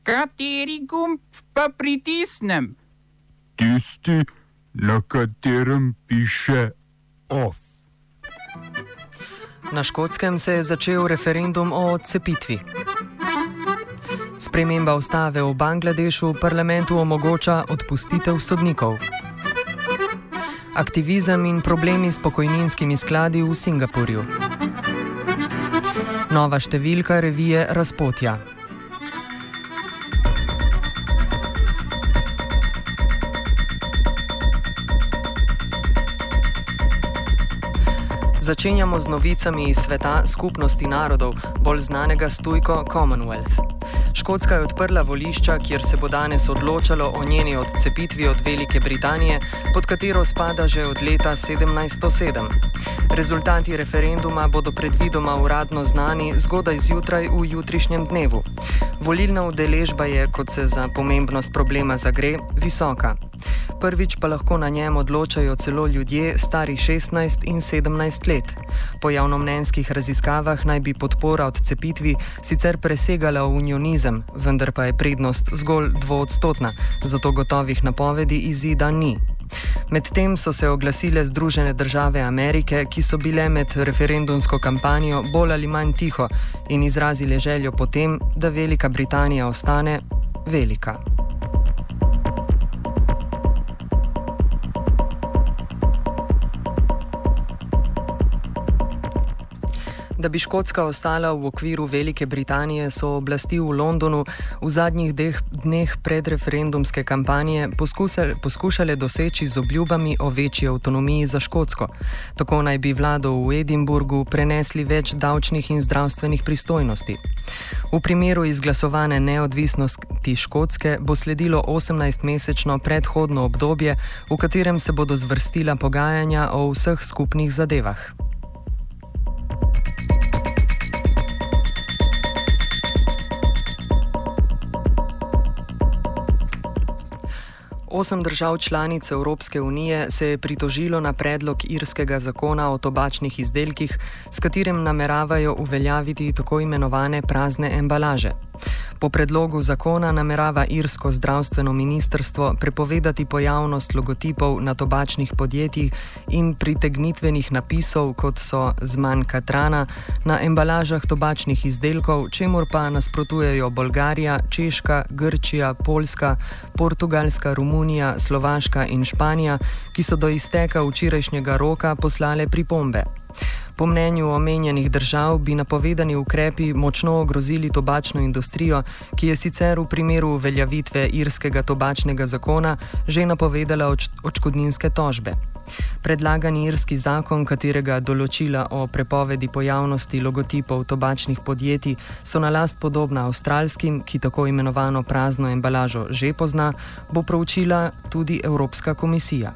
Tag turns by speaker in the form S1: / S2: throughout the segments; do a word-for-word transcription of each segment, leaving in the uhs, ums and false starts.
S1: Kateri gumb pa pritisnem?
S2: Tisti, na katerem piše OFF.
S3: Na Škotskem se je začel referendum o odcepitvi. Sprememba ustave v Bangladešu parlamentu omogoča odpustitev sodnikov. Aktivizem in problemi s pokojninskimi skladi v Singapurju. Nova številka revije Razpotja. Začenjamo z novicami iz sveta skupnosti narodov, bolj znanega s tujko Commonwealth. Škotska je odprla volišča, kjer se bo danes odločalo o njeni odcepitvi od Velike Britanije, pod katero spada že od leta sedemnajststo sedem. Rezultati referenduma bodo predvidoma uradno znani zgodaj zjutraj v jutrišnjem dnevu. Volilna udeležba je, kot se za pomembnost problema zagre, visoka. Prvič pa lahko na njem odločajo celo ljudje stari šestnajst in sedemnajst let. Po javnomnenjskih raziskavah naj bi podpora odcepitvi sicer presegala unionizem, vendar pa je prednost zgolj dvoodstotna, zato gotovih napovedi izida ni. Medtem so se oglasile Združene države Amerike, ki so bile med referendumsko kampanjo bolj ali manj tiho in izrazile željo potem, da Velika Britanija ostane velika. Da bi Škotska ostala v okviru Velike Britanije, so oblasti v Londonu v zadnjih deh, dneh predreferendumske kampanje poskusale, poskušale doseči z obljubami o večji avtonomiji za Škotsko. Tako naj bi vlado v Edinburgu prenesli več davčnih in zdravstvenih pristojnosti. V primeru izglasovane neodvisnosti Škotske bo sledilo osemnajstmesečno predhodno obdobje, v katerem se bodo zvrstila pogajanja o vseh skupnih zadevah. Osem držav članic Evropske unije se je pritožilo na predlog irskega zakona o tobačnih izdelkih, s katerim nameravajo uveljaviti tako imenovane prazne embalaže. Po predlogu zakona namerava irsko zdravstveno ministrstvo prepovedati pojavnost logotipov na tobačnih podjetjih in pritegnitvenih napisov, kot so zmanj katrana, na embalažah tobačnih izdelkov, čemur pa nasprotujejo Bolgarija, Češka, Grčija, Poljska, Portugalska, Romunija, Slovaška in Španija, ki so do izteka včerajšnjega roka poslale pripombe. Po mnenju omenjenih držav bi napovedani ukrepi močno ogrozili tobačno industrijo, ki je sicer v primeru uveljavitve irskega tobačnega zakona že napovedala oč- odškodninske tožbe. Predlagani irski zakon, katerega določila o prepovedi pojavnosti logotipov tobačnih podjetij so na last podobna avstralskim, ki tako imenovano prazno embalažo že pozna, bo proučila tudi Evropska komisija.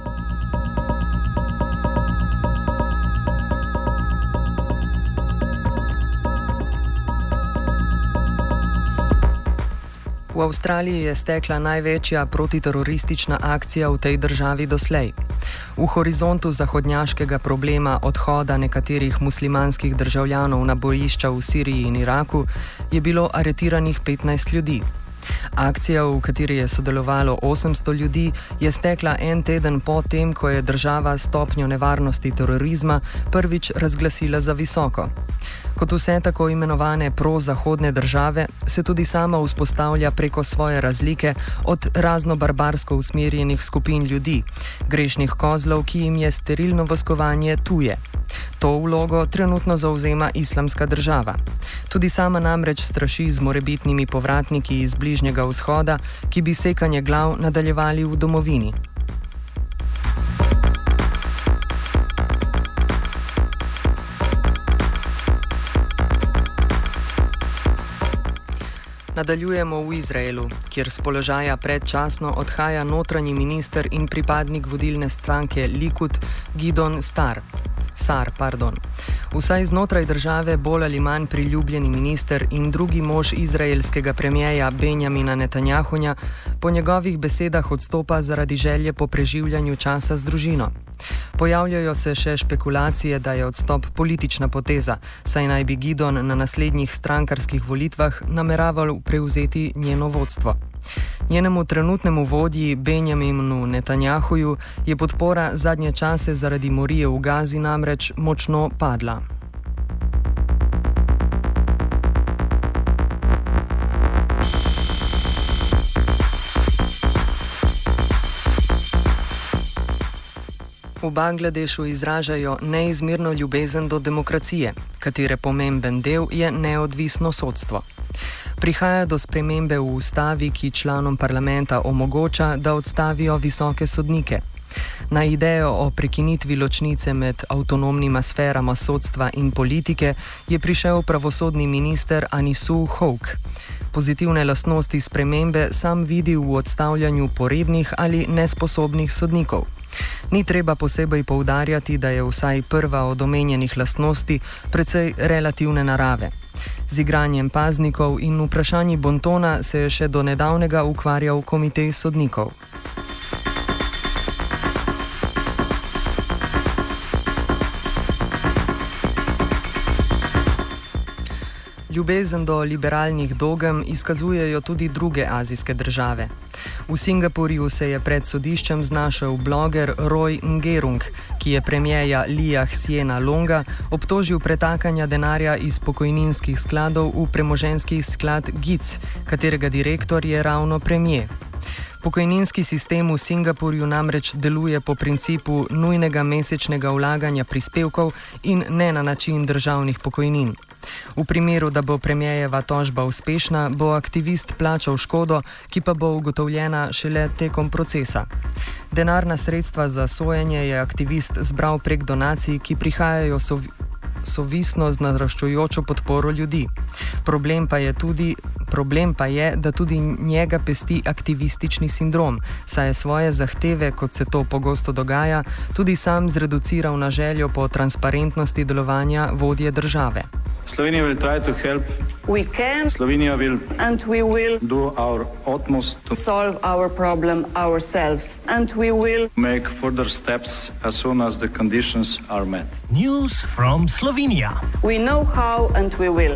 S3: V Avstraliji je stekla največja protiteroristična akcija v tej državi doslej. V horizontu zahodnjaškega problema odhoda nekaterih muslimanskih državljanov na bojišča v Siriji in Iraku je bilo aretiranih petnajst ljudi. Akcija, v kateri je sodelovalo osemsto ljudi, je stekla en teden po tem, ko je država stopnjo nevarnosti terorizma prvič razglasila za visoko. Kot vse tako imenovane prozahodne države, se tudi sama vzpostavlja preko svoje razlike od razno barbarsko usmerjenih skupin ljudi, grešnih kozlov, ki jim je sterilno voskovanje tuje. To vlogo trenutno zauzema Islamska država. Tudi sama namreč straši z morebitnimi povratniki iz Bližnjega vzhoda, ki bi sekanje glav nadaljevali v domovini. Nadaljujemo v Izraelu, kjer z položaja predčasno odhaja notranji minister in pripadnik vodilne stranke Likud Gidon Star. Sar, pardon. Vsaj znotraj države bolj ali manj priljubljeni minister in drugi mož izraelskega premijeja Benjamina Netanjahuja po njegovih besedah odstopa zaradi želje po preživljanju časa z družino. Pojavljajo se še špekulacije, da je odstop politična poteza, saj naj bi Gidon na naslednjih strankarskih volitvah nameraval prevzeti njeno vodstvo. Njenemu trenutnemu vodji Benjaminu Netanjahuju je podpora zadnje čase zaradi morije v Gazi namreč močno padla. V Bangladešu izražajo neizmerno ljubezen do demokracije, katere pomemben del je neodvisno sodstvo. Prihaja do spremembe v ustavi, ki članom parlamenta omogoča, da odstavijo visoke sodnike. Na idejo o prekinitvi ločnice med avtonomnima sferama sodstva in politike je prišel pravosodni minister Anisu Houk. Pozitivne lastnosti spremembe sam vidi v odstavljanju porednih ali nesposobnih sodnikov. Ni treba posebej poudarjati, da je vsaj prva od omenjenih lastnosti precej relativne narave. Z igranjem paznikov in vprašanji bontona se je še do nedavnega ukvarjal komitej sodnikov. Ljubezen do liberalnih dogem izkazujejo tudi druge azijske države. V Singapurju se je pred sodiščem znašel bloger Roy Ngerung, ki je premijeja Lia Hsiena Longa obtožil pretakanja denarja iz pokojninskih skladov v premoženjski sklad G I C, katerega direktor je ravno premijer. Pokojninski sistem v Singapurju namreč deluje po principu nujnega mesečnega vlaganja prispevkov in ne na način državnih pokojnin. V primeru, da bo premijejeva tožba uspešna, bo aktivist plačal škodo, ki pa bo ugotovljena šele tekom procesa. Denarna sredstva za sojenje je aktivist zbral prek donacij, ki prihajajo sov sovisno z naraščujočo podporo ljudi. Problem pa je tudi Problem pa je, da tudi njega pesti aktivistični sindrom, saj je svoje zahteve, kot se to pogosto dogaja, tudi sam zreduciral na željo po transparentnosti delovanja vodje države.
S4: Slovenija will try to help.
S5: We can.
S4: Slovenija will.
S5: And we will.
S4: Do our utmost to
S5: solve our problem ourselves. And we will.
S4: Make further steps as soon as the conditions are met.
S6: News from Slovenia.
S5: We know how and we will.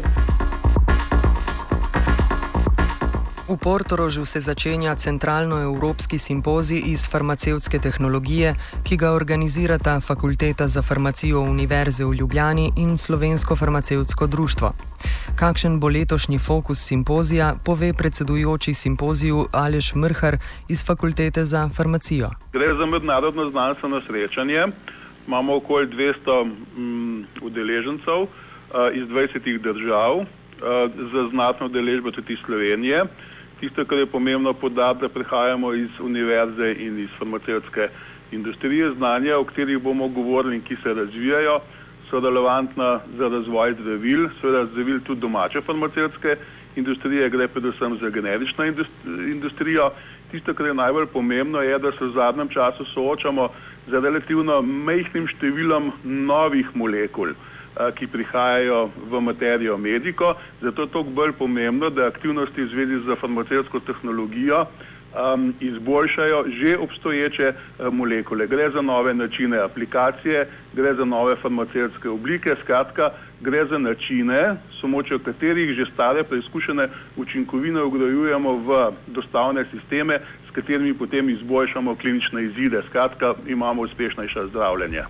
S3: V Portorožu se začenja centralnoevropski simpozij iz farmacevtske tehnologije, ki ga organizirata Fakulteta za farmacijo Univerze v Ljubljani in Slovensko farmacevtsko društvo. Kakšen bo letošnji fokus simpozija, pove predsedujoči simpoziju Aleš Mrhar iz Fakultete za farmacijo.
S7: Gre za mednarodno znanstveno srečanje. Imamo okoli dvesto mm, udeležencev uh, iz dvajsetih držav, uh, za znatno udeležbo tudi iz Slovenije. Tisto, kar je pomembno podariti, da prihajamo iz univerze in iz farmacevtske industrije, znanja, o katerih bomo govorili in ki se razvijajo, so relevantna za razvoj zdravil, seveda zdravil tudi domače farmacevtske industrije, gre predvsem za generično industrijo. Tisto, kar je najbolj pomembno, je, da se v zadnjem času soočamo z relativno majhnim številom novih molekul, ki prihajajo v materijo mediko, zato je toliko bolj pomembno, da aktivnosti v zvezi z farmacevtsko tehnologijo um, izboljšajo že obstoječe uh, molekule. Gre za nove načine aplikacije, gre za nove farmacevtske oblike, skratka, gre za načine, s pomočjo katerih že stare preizkušene učinkovine vgrajujemo v dostavne sisteme, s katerimi potem izboljšamo klinične izide. Skratka, imamo uspešnejše zdravljenje.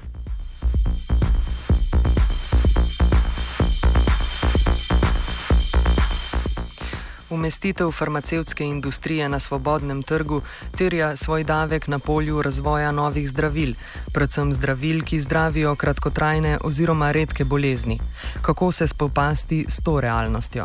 S3: Umestitev farmacevtske industrije na svobodnem trgu terja svoj davek na polju razvoja novih zdravil, predvsem zdravil, ki zdravijo kratkotrajne oziroma redke bolezni. Kako se spopasti s to realnostjo?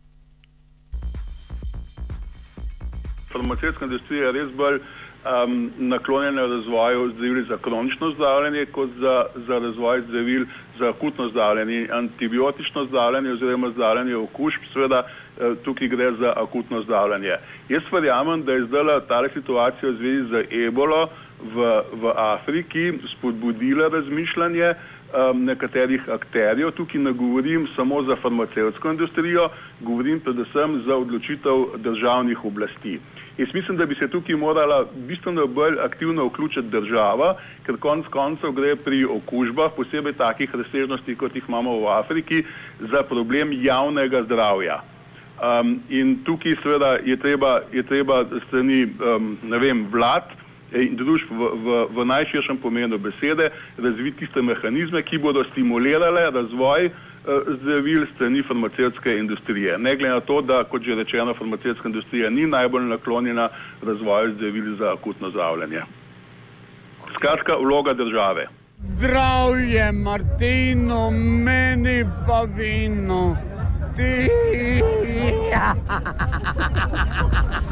S7: Farmacevtska industrija je res bolj um, naklonjena razvoju zdravil za kronično zdravljenje, kot za, za razvoj zdravil za akutno zdravljenje. Antibiotično zdravljenje oziroma zdravljenje okužb, seveda tukaj gre za akutno zdravljenje. Jaz verjamem, da je zdaj ta situacija v zvezi z ebolo v, v Afriki spodbudila razmišljanje um, nekaterih akterjev. Tukaj ne govorim samo za farmacevtsko industrijo, govorim predvsem za odločitev državnih oblasti. Jaz mislim, da bi se tukaj morala bistveno bolj aktivno vključiti država, ker konec koncev gre pri okužbah, posebej takih razsežnosti, kot jih imamo v Afriki, za problem javnega zdravja. Um, in tukaj seveda je treba, je treba strani, um, ne vem, vlad in družb v, v, v najširšem pomenu besede razviti tiste mehanizme, ki bodo stimulirale razvoj zdravil strani farmacevtske industrije. Ne glede na to, da, kot že rečeno, farmacevtska industrija ni najbolj naklonjena razvoju zdravil za akutno zdravljenje. Skratka, vloga države.
S8: Zdravje, Martino, meni pa vino. Ti...